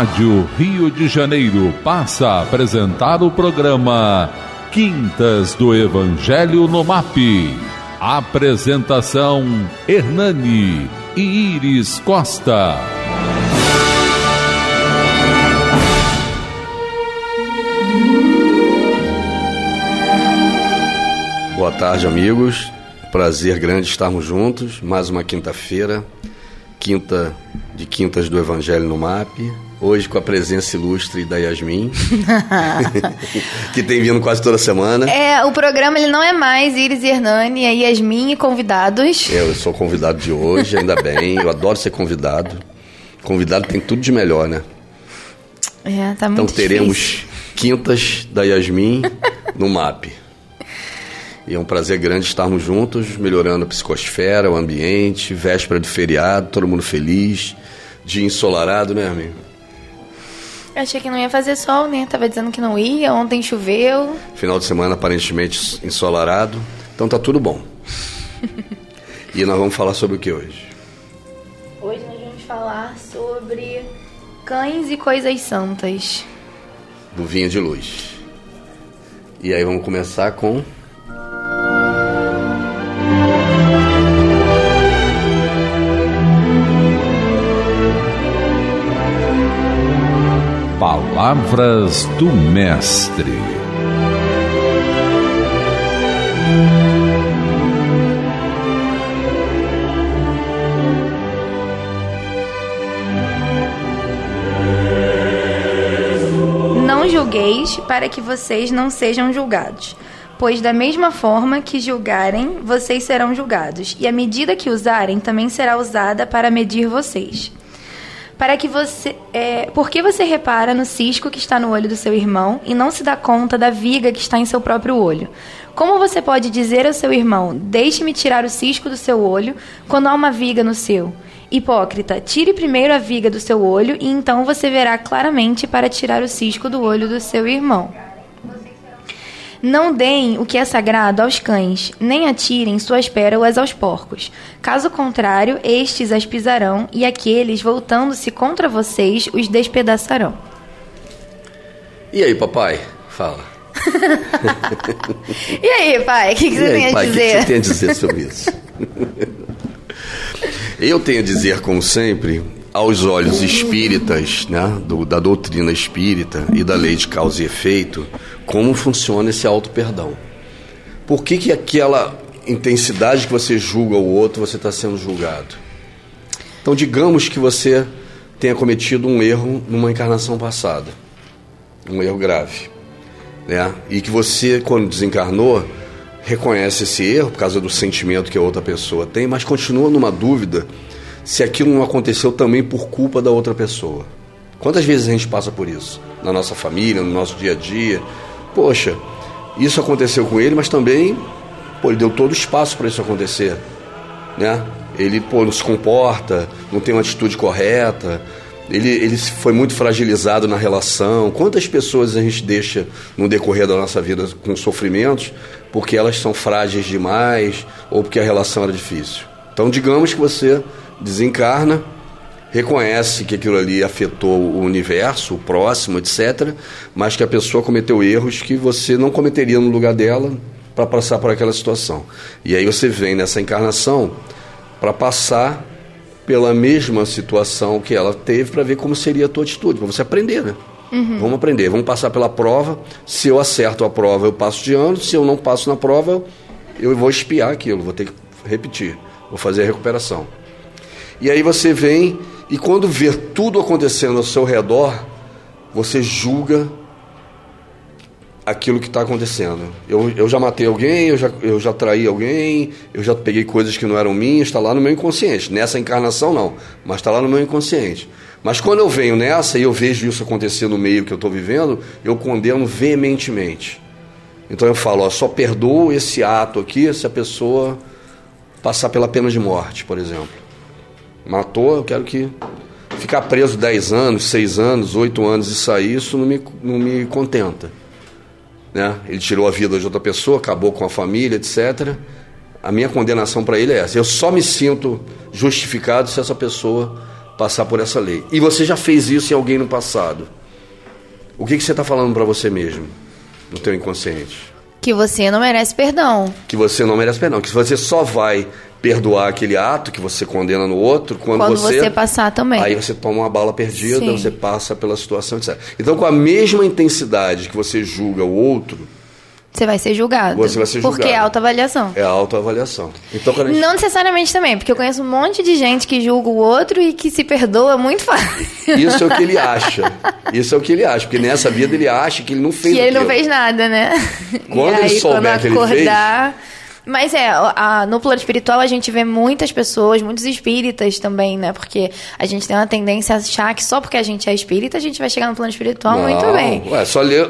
Rádio Rio de Janeiro passa a apresentar o programa Quintas do Evangelho no MAP. Apresentação: Hernani e Iris Costa. Boa tarde, amigos. Prazer grande estarmos juntos. Mais uma quinta-feira, Quintas do Evangelho no MAP. Hoje com a presença ilustre da Yasmin, que tem vindo quase toda semana. O programa ele não é mais Iris e Hernani, é Yasmin e convidados. Eu sou convidado de hoje, ainda bem. Eu adoro ser convidado. Convidado tem tudo de melhor, né? Tá muito então teremos difícil. Quintas da Yasmin no MAP. E é um prazer grande estarmos juntos, melhorando a psicosfera, o ambiente, véspera de feriado, todo mundo feliz, dia ensolarado, né, amigo? Eu achei que não ia fazer sol, né? Tava dizendo que não ia, ontem choveu. Final de semana aparentemente ensolarado, então tá tudo bom. E nós vamos falar sobre o que hoje? Hoje nós vamos falar sobre cães e coisas santas. Do Vinho de Luz. E aí vamos começar com... Palavras do Mestre. Não julgueis, para que vocês não sejam julgados. Pois da mesma forma que julgarem, vocês serão julgados, e a medida que usarem também será usada para medir vocês. Por que você repara no cisco que está no olho do seu irmão e não se dá conta da viga que está em seu próprio olho? Como você pode dizer ao seu irmão, deixe-me tirar o cisco do seu olho, quando há uma viga no seu? Hipócrita, tire primeiro a viga do seu olho e então você verá claramente para tirar o cisco do olho do seu irmão. Não deem o que é sagrado aos cães, nem atirem suas pérolas aos porcos. Caso contrário, estes as pisarão, e aqueles, voltando-se contra vocês, os despedaçarão. E aí, papai? Fala. E aí, pai? O que você tem a dizer? O que você tem a dizer sobre isso? Eu tenho a dizer, como sempre, aos olhos espíritas, né, da doutrina espírita e da lei de causa e efeito, como funciona esse auto-perdão. Por que aquela intensidade que você julga o outro, você está sendo julgado? Então, digamos que você tenha cometido um erro numa encarnação passada, um erro grave, né? E que você, quando desencarnou, reconhece esse erro por causa do sentimento que a outra pessoa tem, mas continua numa dúvida se aquilo não aconteceu também por culpa da outra pessoa. Quantas vezes a gente passa por isso? Na nossa família, no nosso dia a dia. Poxa, isso aconteceu com ele, mas também ele deu todo o espaço para isso acontecer, né? Ele não se comporta, não tem uma atitude correta, ele foi muito fragilizado na relação. Quantas pessoas a gente deixa no decorrer da nossa vida com sofrimentos porque elas são frágeis demais ou porque a relação era difícil? Então, digamos que você desencarna, reconhece que aquilo ali afetou o universo, o próximo, etc., mas que a pessoa cometeu erros que você não cometeria no lugar dela para passar por aquela situação. E aí você vem nessa encarnação para passar pela mesma situação que ela teve, para ver como seria a tua atitude, para você aprender, né? Vamos aprender, vamos passar pela prova. Se eu acerto a prova, eu passo de ano. Se eu não passo na prova, eu vou espiar aquilo, vou ter que repetir, vou fazer a recuperação. E aí você vem e quando vê tudo acontecendo ao seu redor, você julga aquilo que está acontecendo. Eu já matei alguém, eu já traí alguém, eu já peguei coisas que não eram minhas, está lá no meu inconsciente. Nessa encarnação não, mas está lá no meu inconsciente. Mas quando eu venho nessa e eu vejo isso acontecer no meio que eu estou vivendo, eu condeno veementemente. Então eu falo, só perdoo esse ato aqui se a pessoa passar pela pena de morte, por exemplo. Matou, eu quero que ficar preso 10 anos, 6 anos, 8 anos e sair, isso não me contenta, né? Ele tirou a vida de outra pessoa, acabou com a família, etc. A minha condenação para ele é essa. Eu só me sinto justificado se essa pessoa passar por essa lei. E você já fez isso em alguém no passado. O que você está falando para você mesmo, no teu inconsciente? Que você não merece perdão. Que você não merece perdão. Que você só vai perdoar aquele ato que você condena no outro quando você passar também. Aí você toma uma bala perdida, Sim. você passa pela situação, etc. Então, com a mesma intensidade que você julga o outro, você vai ser julgado. Você vai ser julgado. Porque é autoavaliação. É autoavaliação. Então, quando a gente... Não necessariamente também, porque eu conheço um monte de gente que julga o outro e que se perdoa muito fácil. Isso é o que ele acha. Isso é o que ele acha. Porque nessa vida ele acha que ele não fez Que ele aquilo. não fez nada, né? Quando e aí, ele souber que ele fez... Mas no plano espiritual a gente vê muitas pessoas, muitos espíritas também, né? Porque a gente tem uma tendência a achar que só porque a gente é espírita, a gente vai chegar no plano espiritual muito bem. É só ler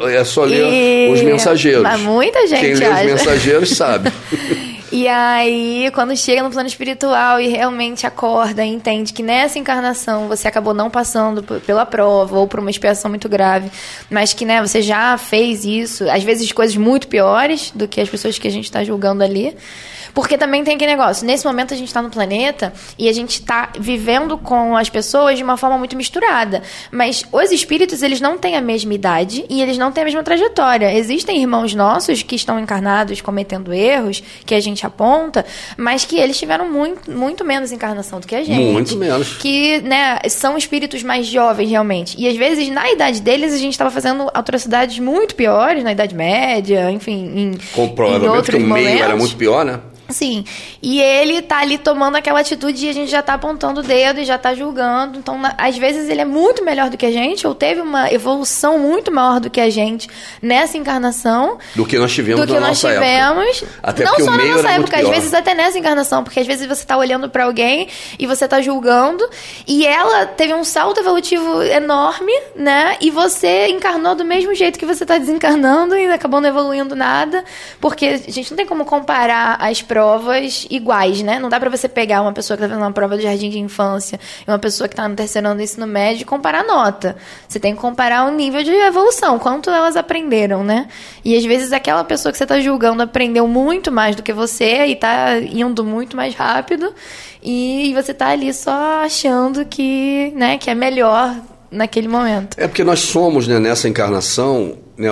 Os Mensageiros. Mas muita gente Quem lê acha. Os Mensageiros sabe. E aí, quando chega no plano espiritual e realmente acorda e entende que nessa encarnação você acabou não passando pela prova ou por uma expiação muito grave, mas que, né, você já fez isso, às vezes coisas muito piores do que as pessoas que a gente está julgando ali. Porque também tem aquele negócio, nesse momento a gente está no planeta e a gente está vivendo com as pessoas de uma forma muito misturada. Mas os espíritos, eles não têm a mesma idade e eles não têm a mesma trajetória. Existem irmãos nossos que estão encarnados cometendo erros, que a gente aponta, mas que eles tiveram muito menos encarnação do que a gente. Muito menos. Que, né, são espíritos mais jovens, realmente. E às vezes, na idade deles, a gente estava fazendo atrocidades muito piores, na Idade Média, enfim, provavelmente em outros que o meio momentos. era muito pior, né? Sim, e ele tá ali tomando aquela atitude e a gente já tá apontando o dedo e já tá julgando. Então, às vezes ele é muito melhor do que a gente, ou teve uma evolução muito maior do que a gente nessa encarnação. Do que nós tivemos na nossa época. Até não porque só o meio na nossa era época, muito às pior. vezes até nessa encarnação, porque às vezes você tá olhando pra alguém e você tá julgando, e ela teve um salto evolutivo enorme, né? E você encarnou do mesmo jeito que você tá desencarnando e acabou não evoluindo nada, porque a gente não tem como comparar as provas iguais, né? Não dá pra você pegar uma pessoa que tá fazendo uma prova de jardim de infância e uma pessoa que tá no terceiro ano do ensino médio e comparar nota. Você tem que comparar o nível de evolução, quanto elas aprenderam, né? E às vezes aquela pessoa que você tá julgando aprendeu muito mais do que você e tá indo muito mais rápido e você tá ali só achando que, né, que é melhor naquele momento. É porque nós somos, né, nessa encarnação, né,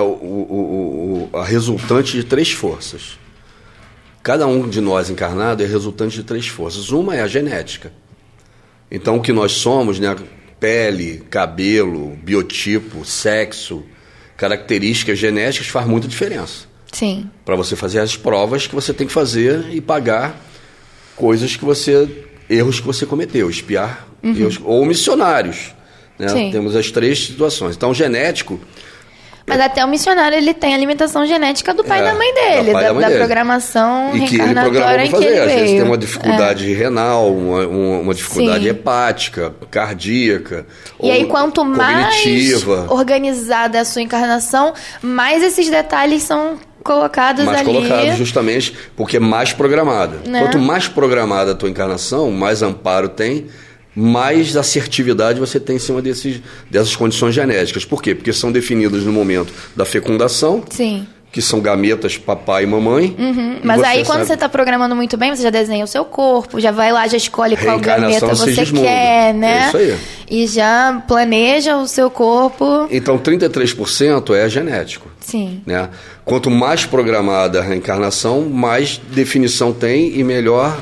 a resultante de 3 forças. Cada um de nós encarnado é resultante de 3 forças. Uma é a genética. Então, o que nós somos, né, pele, cabelo, biotipo, sexo, características genéticas, faz muita diferença. Sim. Para você fazer as provas que você tem que fazer e pagar coisas que erros que você cometeu, espiar erros, ou missionários. Né? Temos as 3 situações. Então, o genético... Mas até o missionário, ele tem a limitação genética do pai e da mãe dele, da programação reencarnatória em que ele veio. Às vezes tem uma dificuldade renal, uma dificuldade hepática, cardíaca, e aí, quanto mais organizada é a sua encarnação, mais esses detalhes são colocados ali. Mais colocados, justamente porque é mais programada. Né? Quanto mais programada a tua encarnação, mais amparo tem, mais assertividade você tem em cima dessas condições genéticas. Por quê? Porque são definidas no momento da fecundação. Sim. Que são gametas papai e mamãe. Mas aí quando você está programando muito bem, você já desenha o seu corpo, já vai lá, já escolhe qual gameta você quer, né? É isso aí. E já planeja o seu corpo. Então 33% é genético. Sim. Né? Quanto mais programada a reencarnação, mais definição tem e melhor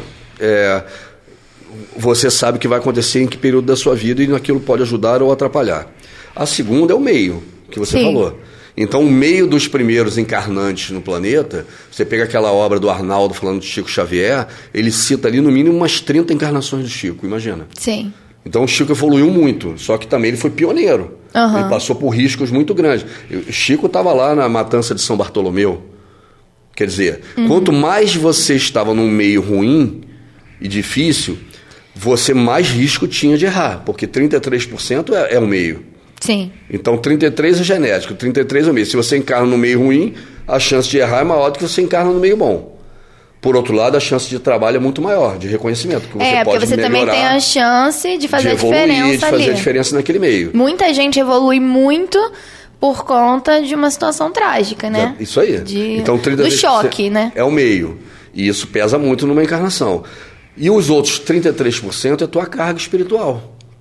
você sabe o que vai acontecer em que período da sua vida e aquilo pode ajudar ou atrapalhar. A segunda é o meio, que você falou. Então, o meio dos primeiros encarnantes no planeta, você pega aquela obra do Arnaldo falando de Chico Xavier, ele cita ali no mínimo umas 30 encarnações do Chico, imagina. Sim. Então, o Chico evoluiu muito, só que também ele foi pioneiro. Ele passou por riscos muito grandes. O Chico estava lá na matança de São Bartolomeu. Quer dizer, quanto mais você estava num meio ruim e difícil, você mais risco tinha de errar, porque 33% é o meio. Sim. Então 33 é genético, 33 é o meio. Se você encarna no meio ruim, a chance de errar é maior do que você encarna no meio bom. Por outro lado, a chance de trabalho é muito maior, de reconhecimento. Que você pode porque você também tem a chance de fazer de evoluir, a diferença de fazer ali. A diferença naquele meio. Muita gente evolui muito por conta de uma situação trágica, né? Isso aí. Então, 33% do choque, né? É o meio. E isso pesa muito numa encarnação. E os outros 33% é a tua carga espiritual.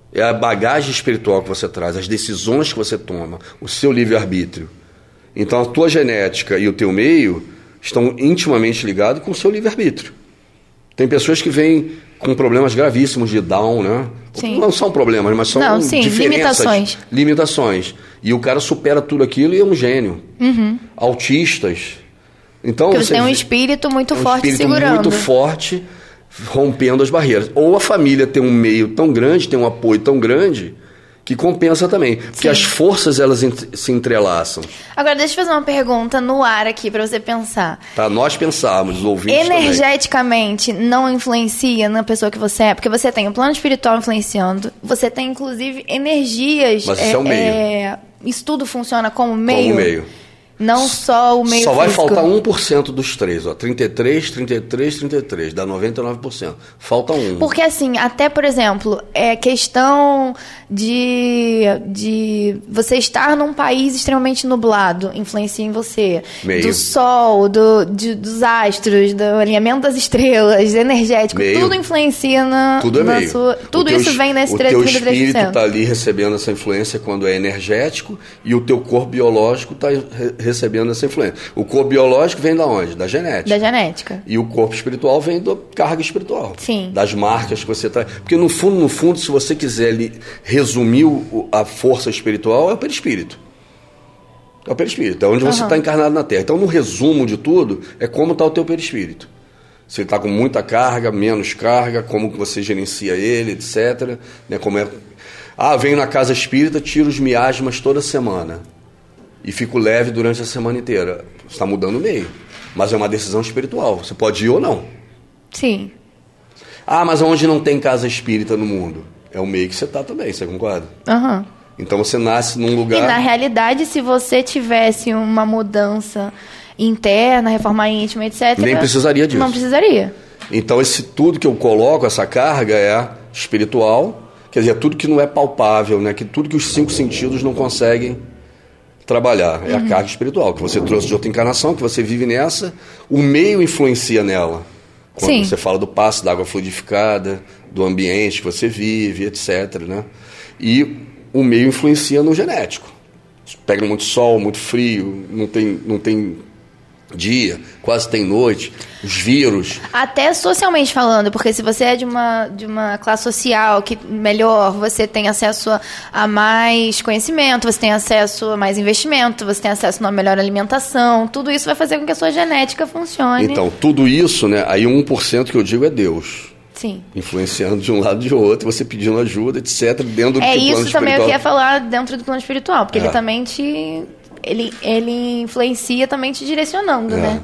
É a bagagem espiritual que você traz, as decisões que você toma, o seu livre-arbítrio. Então, a tua genética e o teu meio estão intimamente ligados com o seu livre-arbítrio. Tem pessoas que vêm com problemas gravíssimos de Down, né? Sim. Não são problemas, mas são diferenças. Limitações. E o cara supera tudo aquilo e é um gênio. Autistas. Então, porque você tem um espírito muito forte segurando. Muito forte, rompendo as barreiras. Ou a família tem um meio tão grande, tem um apoio tão grande, que compensa também. Porque as forças, elas se entrelaçam. Agora, deixa eu fazer uma pergunta no ar aqui, para você pensar. Tá, nós pensarmos, os ouvintes energeticamente, também. Não influencia na pessoa que você é? Porque você tem o plano espiritual influenciando, você tem, inclusive, energias... Mas isso é o meio. Isso tudo funciona como meio? Como meio. Não só o meio Só vai físico. faltar 1% dos três, ó. 33, 33, 33. Dá 99%. Falta 1. Porque, assim, até, por exemplo, é questão de você estar num país extremamente nublado, influencia em você. Meio. Do sol, dos astros, do alinhamento das estrelas, energético. Meio. Tudo influencia na, tudo é na meio. sua... Tudo isso vem nesse 33%. O teu espírito está ali recebendo essa influência quando é energético e o teu corpo biológico está recebendo essa influência. O corpo biológico vem da onde? Da genética. Da genética. E o corpo espiritual vem da carga espiritual. Sim. Das marcas que você traz. Porque no fundo, se você quiser resumir a força espiritual, é o perispírito. É o perispírito. É onde você está encarnado na Terra. Então, no resumo de tudo, é como está o teu perispírito. Se ele está com muita carga, menos carga, como você gerencia ele, etc. Né? Como é... venho na casa espírita, tiro os miasmas toda semana. E fico leve durante a semana inteira. Você está mudando o meio. Mas é uma decisão espiritual. Você pode ir ou não. Sim. Mas onde não tem casa espírita no mundo? É o meio que você está também, você concorda? Então você nasce num lugar... E na realidade, se você tivesse uma mudança interna, reforma íntima, etc... Nem precisaria disso. Não precisaria. Então tudo que eu coloco, essa carga é espiritual. Quer dizer, tudo que não é palpável, né? Tudo que os 5 sentidos não conseguem trabalhar. É a carga espiritual, que você trouxe de outra encarnação, que você vive nessa, o meio influencia nela. Quando você fala do passe da água fluidificada, do ambiente que você vive, etc. Né? E o meio influencia no genético. Pega muito sol, muito frio, não tem dia, quase tem noite, os vírus. Até socialmente falando, porque se você é de uma classe social que melhor, você tem acesso a mais conhecimento, você tem acesso a mais investimento, você tem acesso a uma melhor alimentação, tudo isso vai fazer com que a sua genética funcione. Então, tudo isso, né, aí 1% que eu digo é Deus. Sim. Influenciando de um lado e de outro, você pedindo ajuda, etc. Dentro do plano espiritual. É isso também eu queria falar dentro do plano espiritual, porque ele também ele influencia também te direcionando, né?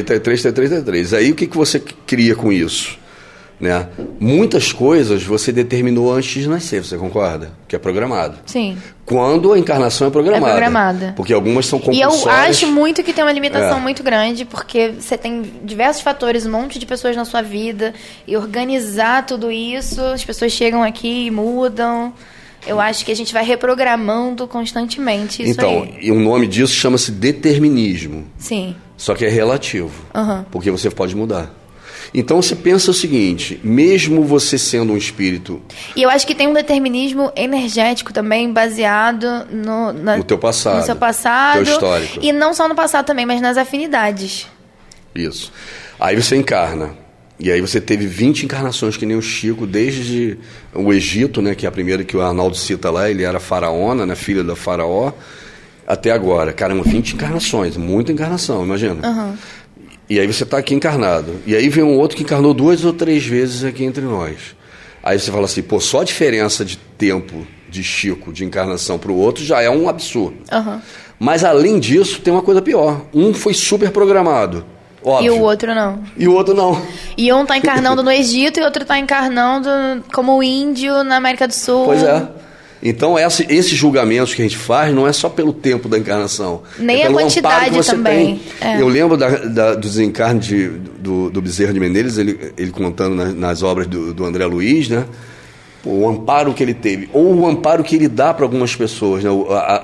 3. Aí o que você cria com isso? Né? Muitas coisas você determinou antes de nascer, você concorda? Que é programado. Sim. Quando a encarnação é programada. É programada. Porque algumas são compulsórias. E eu acho muito que tem uma limitação muito grande, porque você tem diversos fatores, um monte de pessoas na sua vida, e organizar tudo isso, as pessoas chegam aqui e mudam... Eu acho que a gente vai reprogramando constantemente isso então, aí. E o nome disso chama-se determinismo. Sim. Só que é relativo. Porque você pode mudar. Então, você pensa o seguinte, mesmo você sendo um espírito... E eu acho que tem um determinismo energético também, baseado no teu passado. No seu passado. Teu histórico. E não só no passado também, mas nas afinidades. Isso. Aí você encarna. E aí você teve 20 encarnações, que nem o Chico, desde o Egito, né, que é a primeira que o Arnaldo cita lá, ele era faraona, né, filha da faraó, até agora. Caramba, 20 encarnações, muita encarnação, imagina. E aí você está aqui encarnado. E aí vem um outro que encarnou 2 ou 3 vezes aqui entre nós. Aí você fala assim, só a diferença de tempo de Chico, de encarnação para o outro, já é um absurdo. Mas além disso, tem uma coisa pior. Um foi super programado. Óbvio. E o outro não. E o outro não. E um tá encarnando no Egito e o outro tá encarnando como índio na América do Sul. Pois é. Então, esses julgamentos que a gente faz não é só pelo tempo da encarnação. Nem a quantidade também. Eu lembro do desencarne do Bezerra de Menezes, ele contando nas obras do André Luiz, né? O amparo que ele teve. Ou o amparo que ele dá para algumas pessoas, né?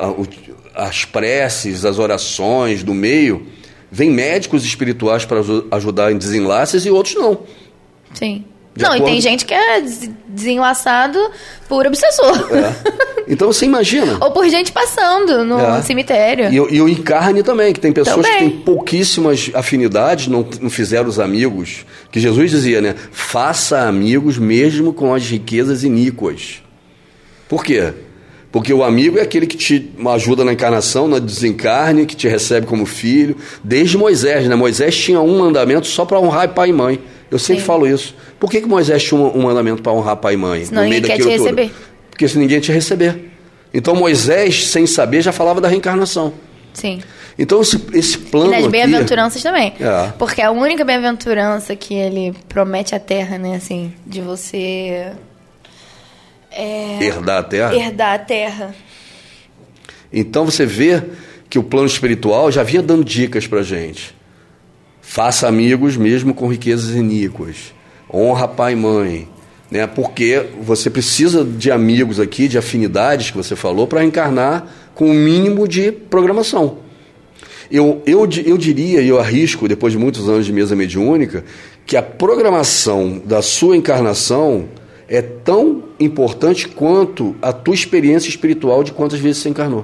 As preces, as orações do meio... Vem médicos espirituais para ajudar em desenlaces e outros não. Sim. Não, e tem gente que é desenlaçado por obsessor. Então você imagina. Ou por gente passando no cemitério. E o encarne também, que tem pessoas que têm pouquíssimas afinidades, não fizeram os amigos. Que Jesus dizia, né? Faça amigos mesmo com as riquezas iníquas. Por quê? Porque o amigo é aquele que te ajuda na encarnação, no desencarne, que te recebe como filho. Desde Moisés, né? Moisés tinha um mandamento só para honrar pai e mãe. Eu sempre falo isso. Por que Moisés tinha um mandamento para honrar pai e mãe? Senão ninguém quer te receber. Porque se ninguém te receber. Então Moisés, sem saber, já falava da reencarnação. Sim. Então esse plano e nas bem-aventuranças também. Porque a única bem-aventurança que ele promete à Terra, né? Assim, de você... herdar a Terra? Herdar a Terra. Então você vê que o plano espiritual já vinha dando dicas pra gente. Faça amigos mesmo com riquezas iníquas. Honra pai e mãe. Né? Porque você precisa de amigos aqui, de afinidades que você falou, para encarnar com o mínimo de programação. Eu diria, e eu arrisco, depois de muitos anos de mesa mediúnica, que a programação da sua encarnação é tão importante quanto a tua experiência espiritual de quantas vezes você encarnou.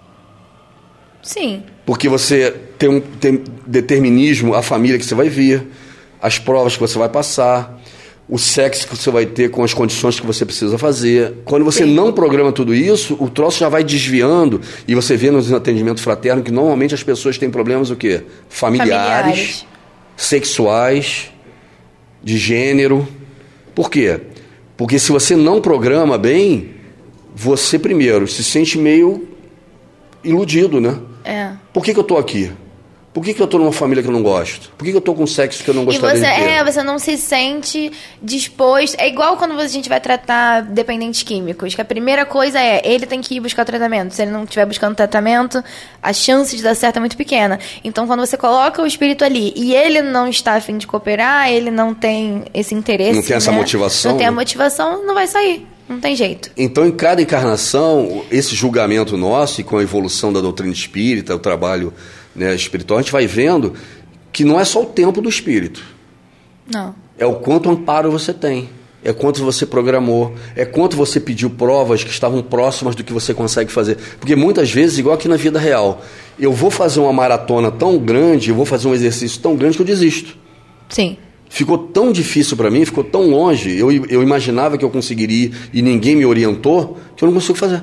Sim. Porque você tem determinismo, a família que você vai vir, as provas que você vai passar, o sexo que você vai ter com as condições que você precisa fazer. Quando você não programa tudo isso, o troço já vai desviando, e você vê nos atendimentos fraternos que normalmente as pessoas têm problemas o quê? Familiares. Sexuais, de gênero. Por quê? Porque se você não programa bem, você primeiro se sente meio iludido, né? Por que eu estou aqui? Por que eu estou numa família que eu não gosto? Por que eu estou com sexo que eu não gostaria de ter? Você não se sente disposto... É igual quando a gente vai tratar dependentes químicos, que a primeira coisa ele tem que ir buscar o tratamento. Se ele não estiver buscando tratamento, a chance de dar certo é muito pequena. Então, quando você coloca o espírito ali e ele não está a fim de cooperar, ele não tem esse interesse... Não tem essa motivação. Não tem a motivação, não vai sair. Não tem jeito. Então, em cada encarnação, esse julgamento nosso, e com a evolução da doutrina espírita, o trabalho... né, espiritual, a gente vai vendo que não é só o tempo do espírito. Não. É o quanto amparo você tem. É quanto você programou. É quanto você pediu provas que estavam próximas do que você consegue fazer. Porque muitas vezes, igual aqui na vida real, eu vou fazer uma maratona tão grande, eu vou fazer um exercício tão grande que eu desisto. Sim. Ficou tão difícil para mim, ficou tão longe, eu imaginava que eu conseguiria ir, e ninguém me orientou, que eu não consigo fazer.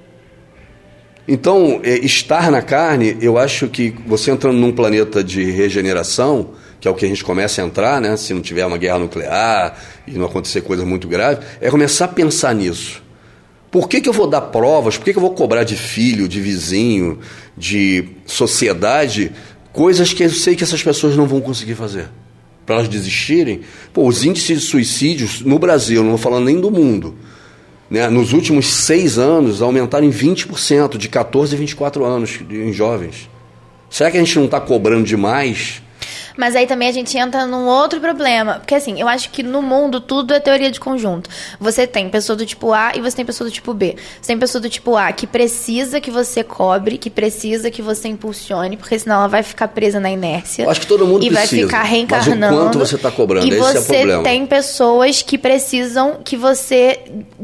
Então, estar na carne, eu acho que você entrando num planeta de regeneração, que é o que a gente começa a entrar, né? Se não tiver uma guerra nuclear e não acontecer coisas muito graves, é começar a pensar nisso. Por que eu vou dar provas? Por que eu vou cobrar de filho, de vizinho, de sociedade, coisas que eu sei que essas pessoas não vão conseguir fazer? Para elas desistirem? Pô, os índices de suicídios no Brasil, não vou falando nem do mundo, né, nos últimos 6 anos, aumentaram em 20%, de 14 a 24 anos, em jovens. Será que a gente não está cobrando demais? Mas aí também a gente entra num outro problema. Porque assim, eu acho que no mundo tudo é teoria de conjunto. Você tem pessoa do tipo A e você tem pessoa do tipo B. Você tem pessoa do tipo A que precisa que você cobre, que precisa que você impulsione, porque senão ela vai ficar presa na inércia. Eu acho que todo mundo e precisa. E vai ficar reencarnando. Mas o quanto você está cobrando, esse é o problema. E você tem pessoas que precisam que você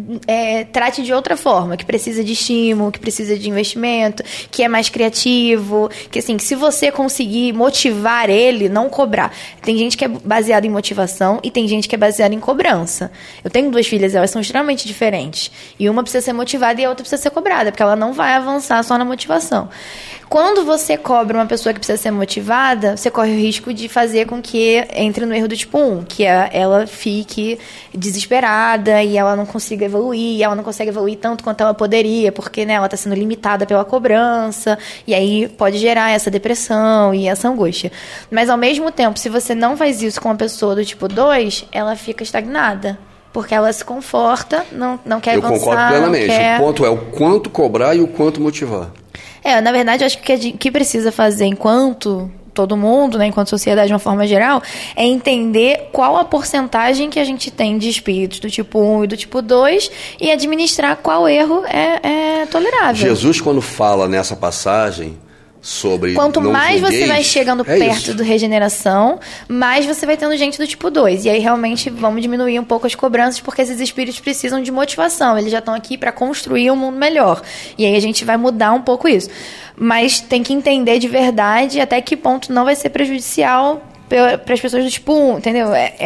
trate de outra forma, que precisa de estímulo, que precisa de investimento, que é mais criativo, que assim, se você conseguir motivar ele, não cobrar. Tem gente que é baseada em motivação e tem gente que é baseada em cobrança. Eu tenho 2 filhas, elas são extremamente diferentes. E uma precisa ser motivada e a outra precisa ser cobrada, porque ela não vai avançar só na motivação. Quando você cobra uma pessoa que precisa ser motivada, você corre o risco de fazer com que entre no erro do tipo 1, que ela fique desesperada e ela não consiga evoluir, e ela não consegue evoluir tanto quanto ela poderia, porque né, ela está sendo limitada pela cobrança, e aí pode gerar essa depressão e essa angústia. Mas ao mesmo tempo, se você não faz isso com uma pessoa do tipo 2, ela fica estagnada. Porque ela se conforta, não quer avançar. Eu concordo plenamente. Quer... O ponto é o quanto cobrar e o quanto motivar. Na verdade, eu acho que o que precisa fazer enquanto todo mundo, né, enquanto sociedade de uma forma geral, é entender qual a porcentagem que a gente tem de espíritos do tipo 1 e do tipo 2 e administrar qual erro é tolerável. Jesus, quando fala nessa passagem sobre quanto não mais julgueis, você vai chegando perto isso. do regeneração, mais você vai tendo gente do tipo 2. E aí realmente vamos diminuir um pouco as cobranças, porque esses espíritos precisam de motivação. Eles já estão aqui para construir um mundo melhor. E aí a gente vai mudar um pouco isso. Mas tem que entender de verdade até que ponto não vai ser prejudicial para as pessoas do tipo 1, entendeu?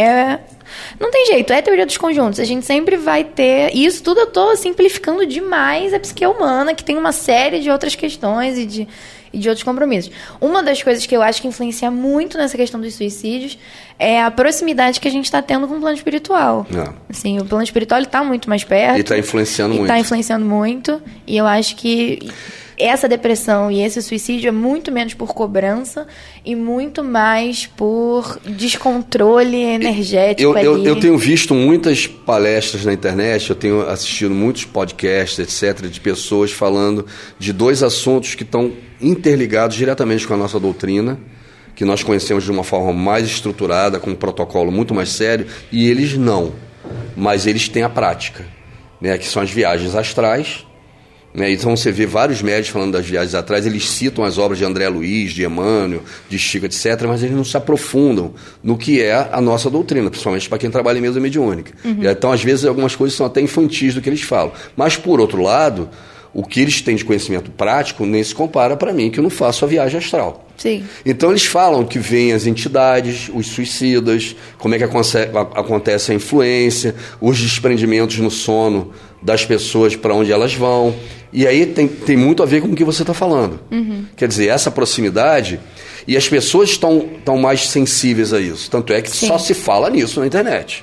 Não tem jeito, é a teoria dos conjuntos. A gente sempre vai ter... Isso tudo eu tô simplificando demais a psique humana, que tem uma série de outras questões e de outros compromissos. Uma das coisas que eu acho que influencia muito nessa questão dos suicídios é a proximidade que a gente está tendo com o plano espiritual. Assim, o plano espiritual está muito mais perto. E está influenciando muito. Está influenciando muito. E eu acho que essa depressão e esse suicídio é muito menos por cobrança e muito mais por descontrole energético ali. Eu tenho visto muitas palestras na internet, eu tenho assistido muitos podcasts, etc., de pessoas falando de dois assuntos que estão interligados diretamente com a nossa doutrina, que nós conhecemos de uma forma mais estruturada, com um protocolo muito mais sério, e eles não. Mas eles têm a prática, né, que são as viagens astrais. Então você vê vários médicos falando das viagens atrás, eles citam as obras de André Luiz, de Emmanuel, de Chico, etc., mas eles não se aprofundam no que é a nossa doutrina, principalmente para quem trabalha em mesa mediúnica. Então, às vezes, algumas coisas são até infantis do que eles falam. Mas, por outro lado, o que eles têm de conhecimento prático nem se compara para mim, que eu não faço a viagem astral. Sim. Então eles falam que vêm as entidades, os suicidas, como é que acontece a influência, os desprendimentos no sono das pessoas, para onde elas vão. E aí tem muito a ver com o que você está falando. Quer dizer, essa proximidade, e as pessoas estão mais sensíveis a isso. Tanto é que só se fala nisso na internet.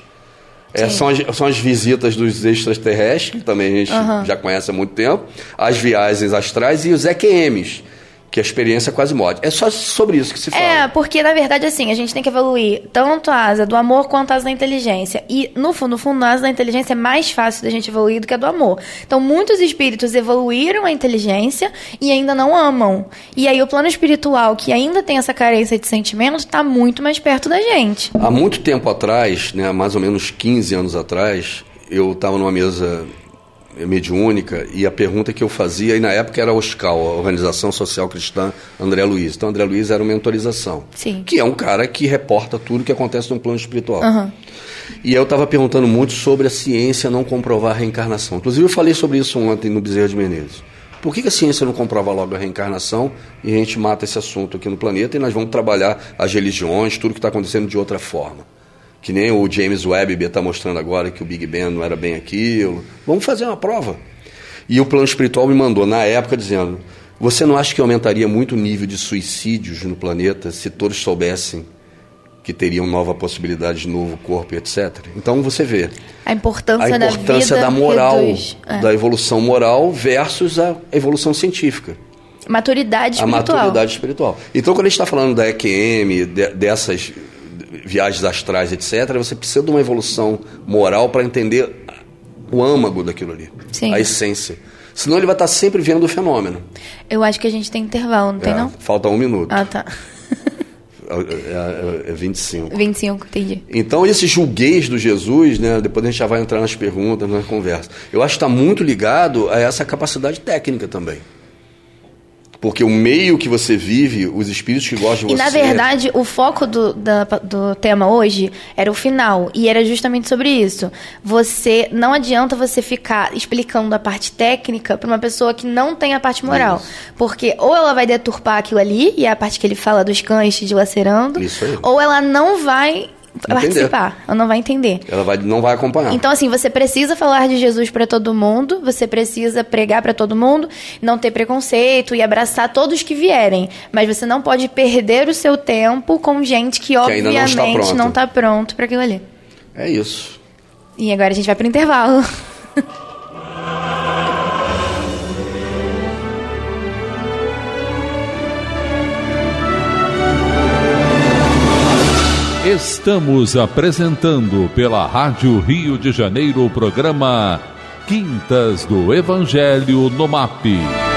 São as visitas dos extraterrestres, que também a gente já conhece há muito tempo, as viagens astrais e os EQMs, que a experiência quase morre. É só sobre isso que se fala. Porque, na verdade, assim, a gente tem que evoluir tanto a asa do amor quanto a asa da inteligência. E, no fundo, a asa da inteligência é mais fácil da gente evoluir do que a do amor. Então, muitos espíritos evoluíram a inteligência e ainda não amam. E aí, o plano espiritual, que ainda tem essa carência de sentimento, está muito mais perto da gente. Há muito tempo atrás, né, mais ou menos 15 anos atrás, eu estava numa mesa mediúnica, e a pergunta que eu fazia, e na época era a OSCAL, a Organização Social Cristã André Luiz. Então, André Luiz era uma mentorização. Sim. Que é um cara que reporta tudo que acontece no plano espiritual. E eu estava perguntando muito sobre a ciência não comprovar a reencarnação. Inclusive, eu falei sobre isso ontem no Bezerra de Menezes. Por que a ciência não comprova logo a reencarnação e a gente mata esse assunto aqui no planeta e nós vamos trabalhar as religiões, tudo que está acontecendo de outra forma? Que nem o James Webb está mostrando agora que o Big Bang não era bem aquilo. Vamos fazer uma prova. E o plano espiritual me mandou, na época, dizendo: você não acha que aumentaria muito o nível de suicídios no planeta se todos soubessem que teriam nova possibilidade de novo corpo, etc? Então você vê a importância da vida, da moral, da evolução moral versus a evolução científica. Maturidade espiritual. A maturidade espiritual. Então, quando a gente está falando da EQM, dessas viagens astrais, etc., você precisa de uma evolução moral para entender o âmago daquilo ali. Sim. A essência. Senão ele vai estar sempre vendo o fenômeno. Eu acho que a gente tem intervalo, não tem não? Falta 1 minuto. Ah, tá. É 25. 25, entendi. Então, esse julgueis do Jesus, né, depois a gente já vai entrar nas perguntas, na conversa, eu acho que está muito ligado a essa capacidade técnica também. Porque o meio que você vive, os espíritos que gostam de você... E, na verdade, o foco do tema hoje era o final. E era justamente sobre isso. Não adianta você ficar explicando a parte técnica para uma pessoa que não tem a parte moral. Porque ou ela vai deturpar aquilo ali, e é a parte que ele fala dos cães te dilacerando, ou ela não vai participar, ela não vai entender. Ela não vai acompanhar. Então, assim, você precisa falar de Jesus para todo mundo, você precisa pregar para todo mundo, não ter preconceito e abraçar todos que vierem. Mas você não pode perder o seu tempo com gente que obviamente não está pronto para aquilo ali. É isso. E agora a gente vai para o intervalo. Estamos apresentando pela Rádio Rio de Janeiro o programa Quintas do Evangelho no MAP.